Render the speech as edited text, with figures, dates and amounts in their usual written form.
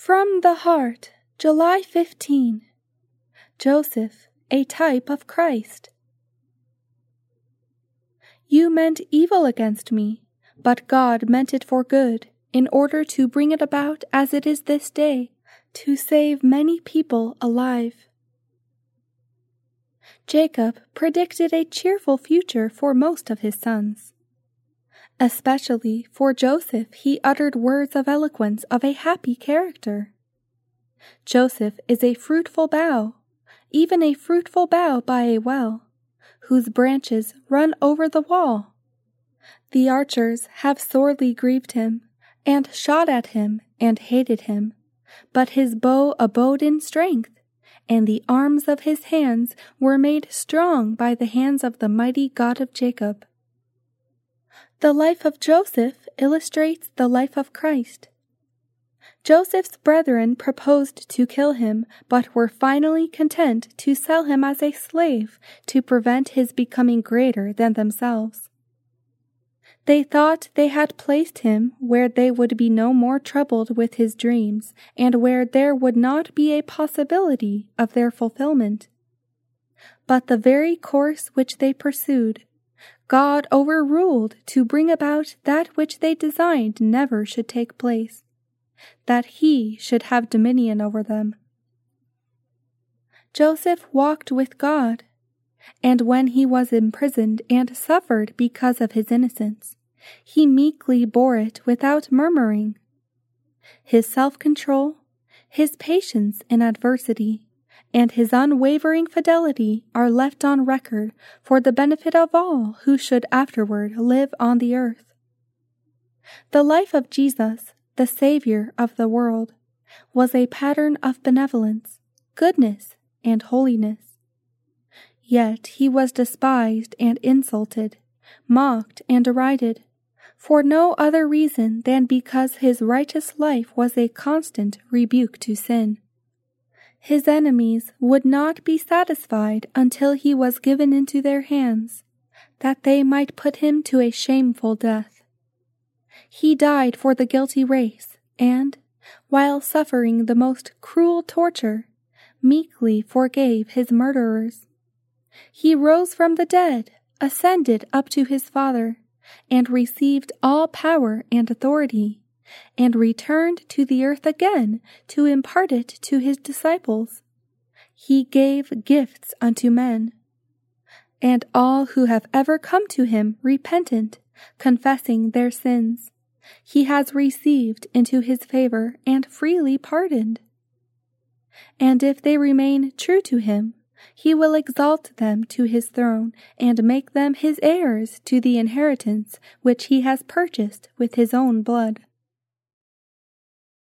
From the Heart, July 15. Joseph, a type of Christ. You meant evil against me, but God meant it for good, in order to bring it about as it is this day, to save many people alive. Jacob predicted a cheerful future for most of his sons. Especially for Joseph he uttered words of eloquence of a happy character. Joseph is a fruitful bough, even a fruitful bough by a well, whose branches run over the wall. The archers have sorely grieved him, and shot at him, and hated him, but his bow abode in strength, and the arms of his hands were made strong by the hands of the mighty God of Jacob. The life of Joseph illustrates the life of Christ. Joseph's brethren proposed to kill him, but were finally content to sell him as a slave to prevent his becoming greater than themselves. They thought they had placed him where they would be no more troubled with his dreams, and where there would not be a possibility of their fulfillment. But the very course which they pursued, God overruled to bring about that which they designed never should take place, that he should have dominion over them. Joseph walked with God, and when he was imprisoned and suffered because of his innocence, he meekly bore it without murmuring. His self-control, his patience in adversity, and his unwavering fidelity are left on record for the benefit of all who should afterward live on the earth. The life of Jesus, the Savior of the world, was a pattern of benevolence, goodness, and holiness. Yet he was despised and insulted, mocked and derided, for no other reason than because his righteous life was a constant rebuke to sin. His enemies would not be satisfied until he was given into their hands, that they might put him to a shameful death. He died for the guilty race, and, while suffering the most cruel torture, meekly forgave his murderers. He rose from the dead, ascended up to his Father, and received all power and authority, and returned to the earth again to impart it to his disciples. He gave gifts unto men, and all who have ever come to him repentant, confessing their sins, he has received into his favor and freely pardoned. And if they remain true to him, he will exalt them to his throne and make them his heirs to the inheritance which he has purchased with his own blood.